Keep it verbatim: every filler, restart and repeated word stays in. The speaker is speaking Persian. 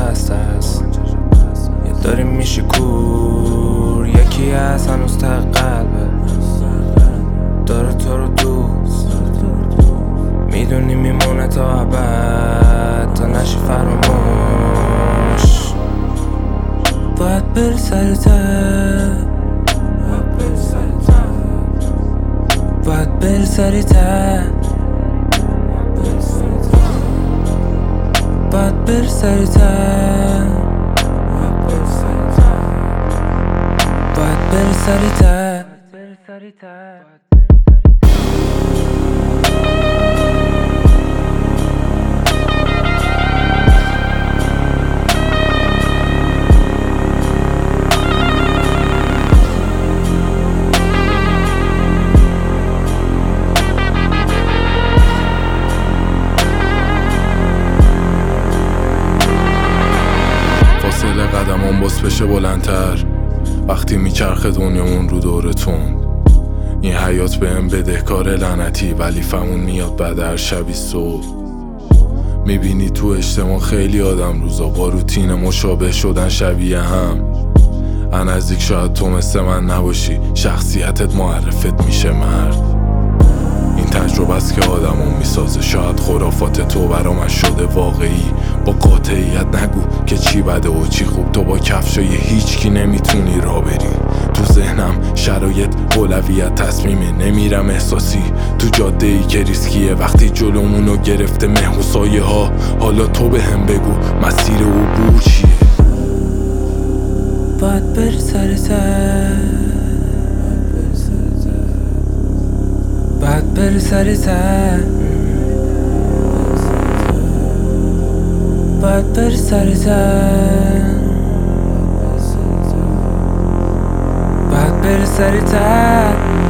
بسته است، یه داریم میشی کور، یکی هست هنوز ته قلبه داره تو رو دوست، میدونی میمونه تا ابد تا نشی فراموش. باید بری سر ته، باید بری سر ته، باید بری سر ته، باید بری سر ته. فاصله قدمون باز بشه بلندتر وقتی میچرخه دنیامون رو دورتون. این حیات بهم بدهکار لعنتی، ولی فهمون میاد بعد هر شبی صبح. میبینی تو اجتماع خیلی آدم روزا با روتین مشابه شدن شبیه هم. ان نزدیک شاید تو مثل من نباشی، شخصیتت معرفت میشه مرد. این تجربه است که آدمو میسازه، شاید خرافات تو برام شده واقعی. با قاطعیت نگو که چی بده و چی خوب، تو با کفشای هیچکی نمیتونی را بری. تو ذهنم شرایط اولویت تصمیمه، نمیرم احساسی تو جاده ای که ریسکیه. وقتی جلومونو گرفته مه و سایه ها، حالا تو به هم بگو مسیر عبور چیه. باید بری سر ته، باید بری سر ته، باید بری سر ته، باید بری سر ته.